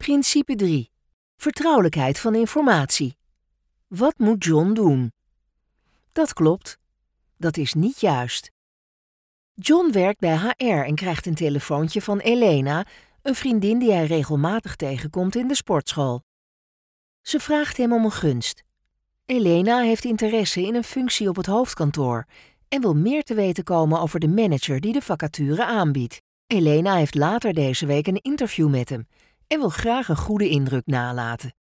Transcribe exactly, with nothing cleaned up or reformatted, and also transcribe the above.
Principe drie. Vertrouwelijkheid van informatie. Wat moet John doen? Dat klopt. Dat is niet juist. John werkt bij H R en krijgt een telefoontje van Elena, een vriendin die hij regelmatig tegenkomt in de sportschool. Ze vraagt hem om een gunst. Elena heeft interesse in een functie op het hoofdkantoor en wil meer te weten komen over de manager die de vacature aanbiedt. Elena heeft later deze week een interview met hem en wil graag een goede indruk nalaten.